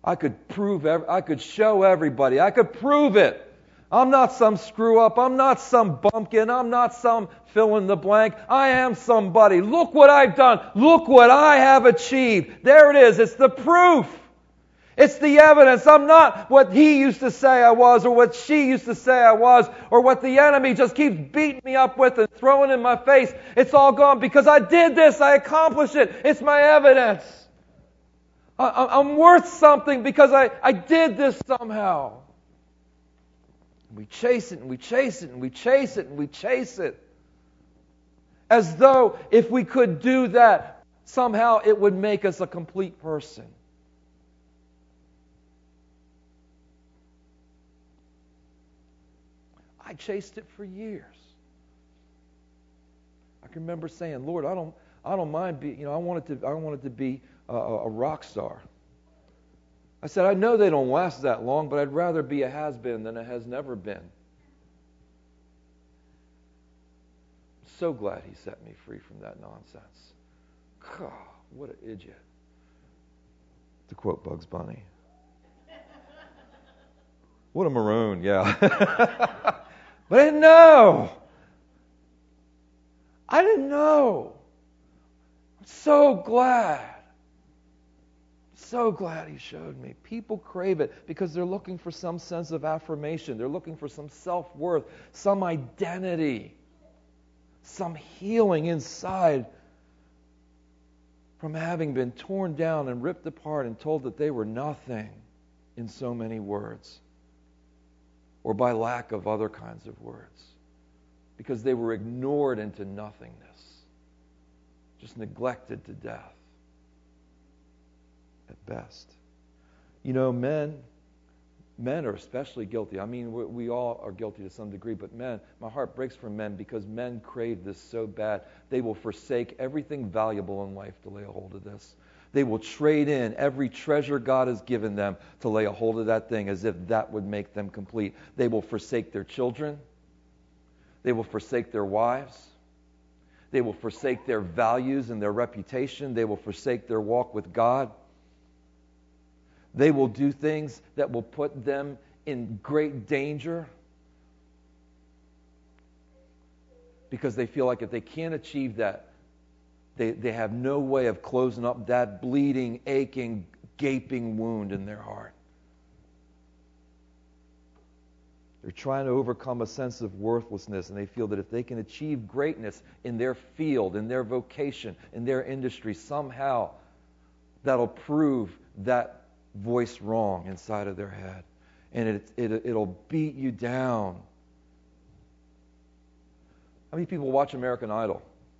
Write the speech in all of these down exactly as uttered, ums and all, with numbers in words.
I could prove, I could show everybody. I could prove it. I'm not some screw up. I'm not some bumpkin. I'm not some fill in the blank. I am somebody. Look what I've done. Look what I have achieved. There it is. It's the proof. It's the evidence. I'm not what he used to say I was, or what she used to say I was, or what the enemy just keeps beating me up with and throwing in my face. It's all gone because I did this. I accomplished it. It's my evidence. I, I'm worth something because I, I did this somehow. We chase it and we chase it and we chase it and we chase it. As though if we could do that, somehow it would make us a complete person. I chased it for years. I can remember saying, Lord, I don't I don't mind being, you know, I wanted to I wanted to be a, a rock star. I said, I know they don't last that long, but I'd rather be a has-been than a has never been. So glad he set me free from that nonsense. God, what an idiot. To quote Bugs Bunny. What a maroon, yeah. But I didn't know. I didn't know. I'm so glad. So glad he showed me. People crave it because they're looking for some sense of affirmation. They're looking for some self-worth, some identity, some healing inside from having been torn down and ripped apart and told that they were nothing in so many words, or by lack of other kinds of words, because they were ignored into nothingness, just neglected to death at best. You know, men, men are especially guilty. I mean, we, we all are guilty to some degree, but men, my heart breaks for men because men crave this so bad. They will forsake everything valuable in life to lay a hold of this. They will trade in every treasure God has given them to lay a hold of that thing as if that would make them complete. They will forsake their children. They will forsake their wives. They will forsake their values and their reputation. They will forsake their walk with God. They will do things that will put them in great danger because they feel like if they can't achieve that, they, they have no way of closing up that bleeding, aching, gaping wound in their heart. They're trying to overcome a sense of worthlessness, and they feel that if they can achieve greatness in their field, in their vocation, in their industry, somehow that'll prove that voice wrong inside of their head. And it, it, it'll beat you down. How many people watch American Idol?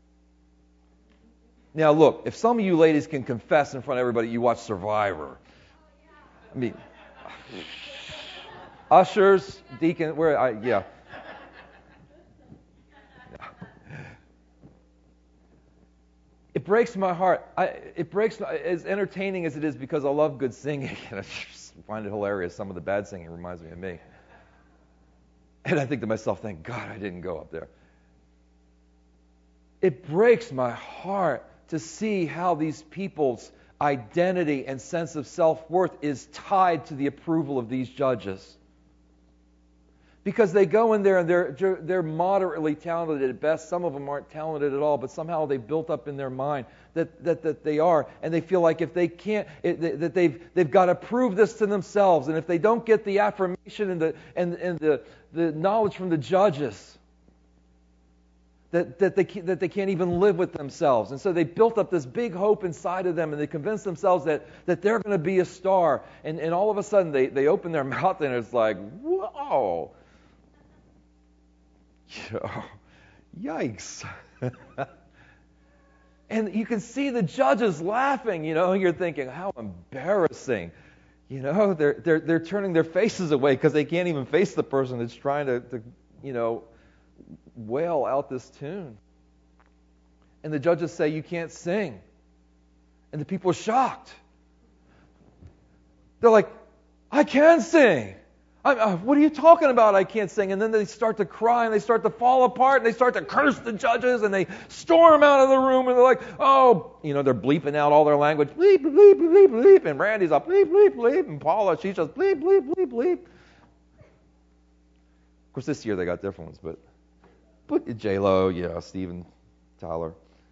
Now look, if some of you ladies can confess in front of everybody you watch Survivor. I mean, ushers, deacon, where, I, yeah. It breaks my heart. I, it breaks my, as entertaining as it is because I love good singing. And I just find it hilarious. Some of the bad singing reminds me of me. And I think to myself, thank God I didn't go up there. It breaks my heart to see how these people's identity and sense of self-worth is tied to the approval of these judges. Because they go in there and they're they're moderately talented at best. Some of them aren't talented at all, but somehow they've built up in their mind that that, that they are, and they feel like if they can't, it, that they've they've got to prove this to themselves, and if they don't get the affirmation and the and and the the knowledge from the judges, that that they that they can't even live with themselves, and so they built up this big hope inside of them, and they convince themselves that that they're going to be a star, and and all of a sudden they they open their mouth and it's like, whoa. Yikes. And you can see the judges laughing, you know, and you're thinking, how embarrassing. You know, they're they're they're turning their faces away because they can't even face the person that's trying to, to, you know, wail out this tune. And the judges say, you can't sing. And the people are shocked. They're like, I can sing. I, uh, what are you talking about? I can't sing. And then they start to cry and they start to fall apart and they start to curse the judges and they storm out of the room and they're like, oh, you know, they're bleeping out all their language. Bleep, bleep, bleep, bleep. And Randy's up, bleep, bleep, bleep. And Paula, she's just bleep, bleep, bleep, bleep. Of course, this year they got different ones, but, but J-Lo, yeah, Steven Tyler.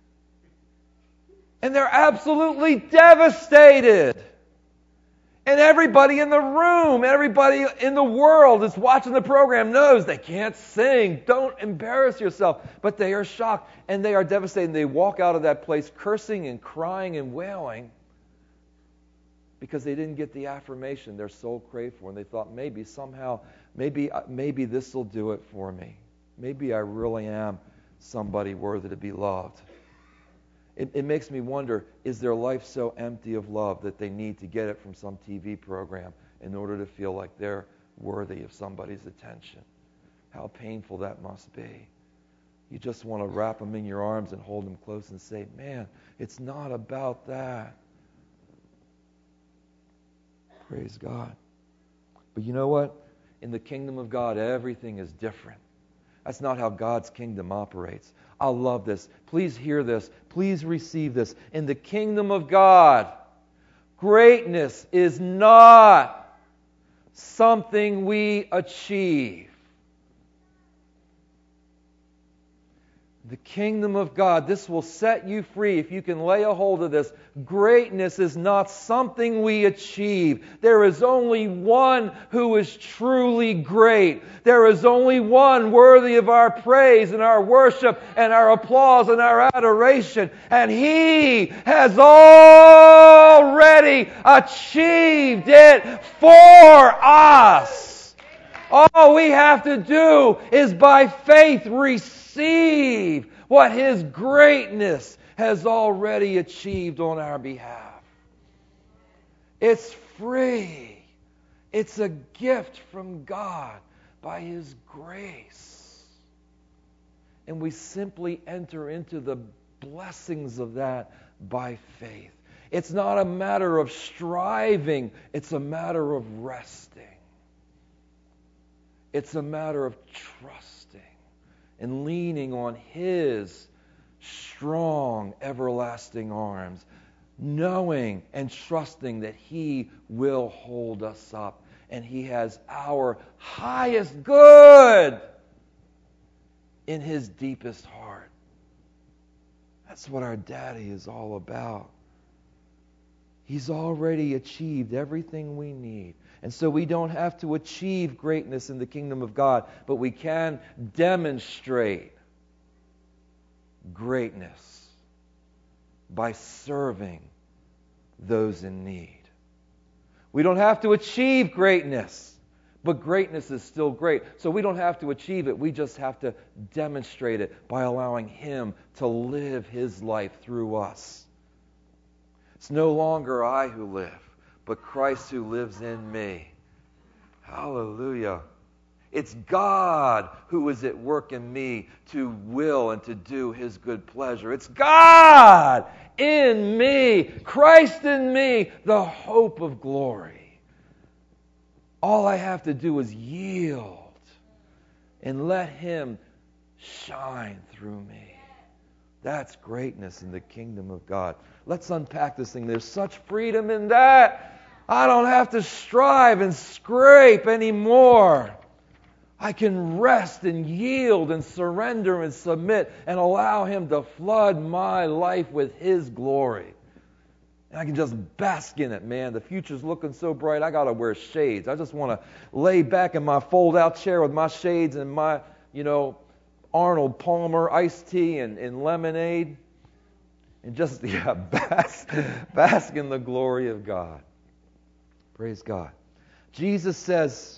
And they're absolutely devastated. And everybody in the room, everybody in the world that's watching the program knows they can't sing. Don't embarrass yourself. But they are shocked and they are devastated. And they walk out of that place cursing and crying and wailing because they didn't get the affirmation their soul craved for. And they thought maybe somehow, maybe, maybe this will do it for me. Maybe I really am somebody worthy to be loved. It, it makes me wonder, is their life so empty of love that they need to get it from some T V program in order to feel like they're worthy of somebody's attention? How painful that must be. You just want to wrap them in your arms and hold them close and say, man, it's not about that. Praise God. But you know what? In the kingdom of God, everything is different. That's not how God's kingdom operates. I love this. Please hear this. Please receive this. In the kingdom of God, greatness is not something we achieve. The kingdom of God, this will set you free if you can lay a hold of this. Greatness is not something we achieve. There is only one who is truly great. There is only one worthy of our praise and our worship and our applause and our adoration. And He has already achieved it for us. All we have to do is by faith receive what His greatness has already achieved on our behalf. It's free. It's a gift from God by His grace. And we simply enter into the blessings of that by faith. It's not a matter of striving. It's a matter of resting. It's a matter of trusting and leaning on His strong, everlasting arms, knowing and trusting that He will hold us up and He has our highest good in His deepest heart. That's what our Daddy is all about. He's already achieved everything we need. And so we don't have to achieve greatness in the kingdom of God, but we can demonstrate greatness by serving those in need. We don't have to achieve greatness, but greatness is still great. So we don't have to achieve it. We just have to demonstrate it by allowing Him to live His life through us. It's no longer I who live, but Christ who lives in me. Hallelujah. It's God who is at work in me to will and to do His good pleasure. It's God in me, Christ in me, the hope of glory. All I have to do is yield and let Him shine through me. That's greatness in the kingdom of God. Let's unpack this thing. There's such freedom in that. I don't have to strive and scrape anymore. I can rest and yield and surrender and submit and allow Him to flood my life with His glory. And I can just bask in it, man. The future's looking so bright, I got to wear shades. I just want to lay back in my fold-out chair with my shades and my, you know, Arnold Palmer iced tea and, and lemonade. And just, yeah, bask, bask in the glory of God. Praise God. Jesus says,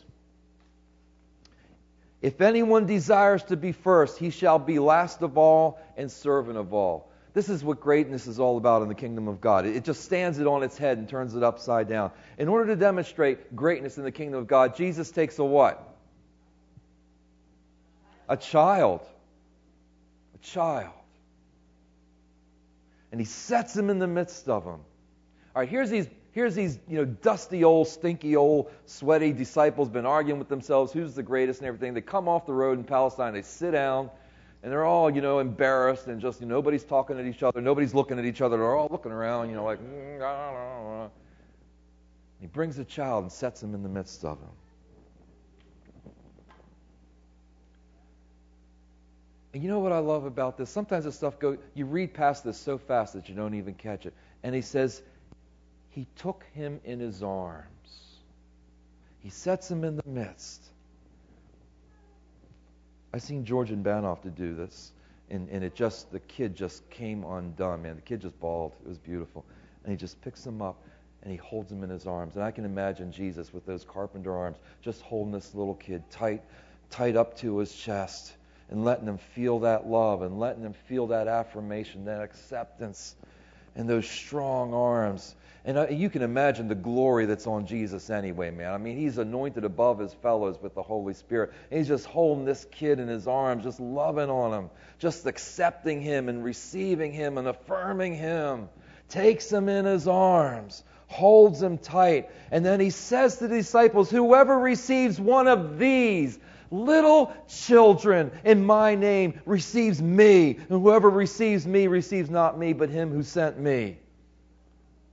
if anyone desires to be first, he shall be last of all and servant of all. This is what greatness is all about in the kingdom of God. It just stands it on its head and turns it upside down. In order to demonstrate greatness in the kingdom of God, Jesus takes a what? A child. A child. And He sets him in the midst of them. All right, here's these here's these, you know, dusty old, stinky old, sweaty disciples been arguing with themselves, who's the greatest and everything. They come off the road in Palestine, they sit down, and they're all, you know, embarrassed and just, you know, nobody's talking at each other, nobody's looking at each other. They're all looking around, you know, like, mm, ah, ah, ah. He brings a child and sets him in the midst of them. And you know what I love about this? Sometimes this stuff goes, you read past this so fast that you don't even catch it. And he says, he took him in his arms. He sets him in the midst. I seen George and Banoff to do this, and, and it just, the kid just came undone, man. The kid just bawled. It was beautiful. And he just picks him up, and he holds him in his arms. And I can imagine Jesus with those carpenter arms just holding this little kid tight, tight up to his chest, and letting him feel that love, and letting him feel that affirmation, that acceptance, and those strong arms. And uh, you can imagine the glory that's on Jesus anyway, man. I mean, he's anointed above his fellows with the Holy Spirit. And he's just holding this kid in his arms, just loving on him, just accepting him and receiving him and affirming him. Takes him in his arms, holds him tight. And then he says to the disciples, whoever receives one of these little children in my name receives me. And whoever receives me receives not me, but him who sent me.